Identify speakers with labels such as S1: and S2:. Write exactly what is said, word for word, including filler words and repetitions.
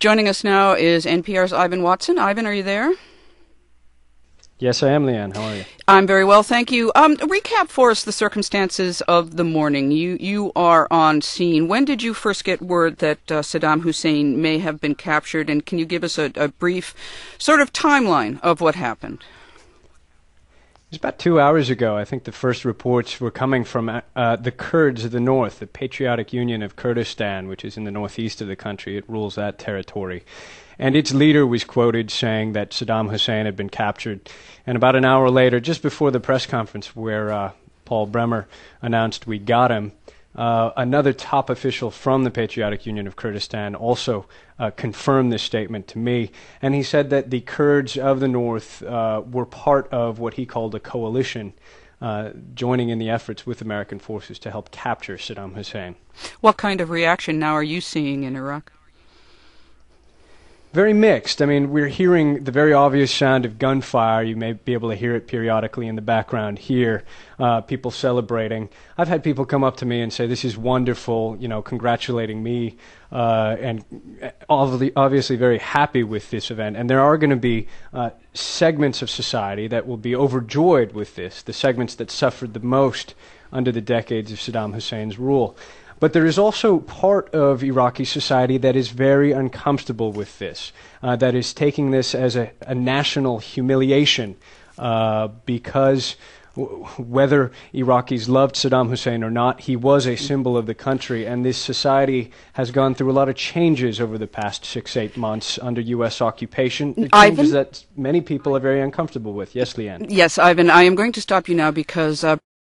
S1: Joining us now is N P R's Ivan Watson. Ivan, are you there?
S2: Yes, I am, Leanne. How are you?
S1: I'm very well, thank you. Um, recap for us the circumstances of the morning. You you are on scene. When did you first get word that uh, Saddam Hussein may have been captured, and can you give us a, a brief sort of timeline of what happened?
S2: It was about two hours ago. I think the first reports were coming from uh, the Kurds of the north, the Patriotic Union of Kurdistan, which is in the northeast of the country. It rules that territory. And its leader was quoted saying that Saddam Hussein had been captured. And about an hour later, just before the press conference where uh, Paul Bremer announced we got him, uh, another top official from the Patriotic Union of Kurdistan also uh, confirmed this statement to me. And he said that the Kurds of the north uh, were part of what he called a coalition, uh, joining in the efforts with American forces to help capture Saddam Hussein.
S1: What kind of reaction now are you seeing in Iraq?
S2: Very mixed. I mean, we're hearing the very obvious sound of gunfire. You may be able to hear it periodically in the background here. Uh, people celebrating. I've had people come up to me and say, "This is wonderful," you know, congratulating me, uh, and obviously very happy with this event. And there are going to be uh, segments of society that will be overjoyed with this, the segments that suffered the most under the decades of Saddam Hussein's rule. But there is also part of Iraqi society that is very uncomfortable with this, uh, that is taking this as a, a national humiliation uh, because w- whether Iraqis loved Saddam Hussein or not, he was a symbol of the country, and this society has gone through a lot of changes over the past six, eight months under U S occupation. Changes
S1: Ivan?
S2: that many people are very uncomfortable with. Yes, Leanne?
S1: Yes, Ivan, I am going to stop you now because... Uh